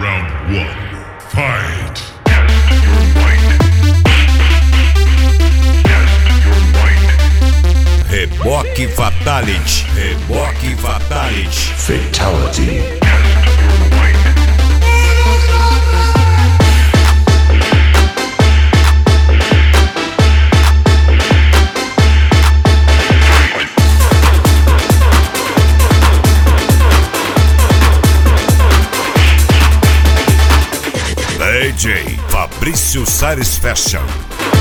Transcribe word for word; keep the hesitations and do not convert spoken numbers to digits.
Round one. Fight! Test your might. Test your might. Reboque Fatality. Reboque Fatality. Fatality. Test your might. D J Fabrício Satisfaction.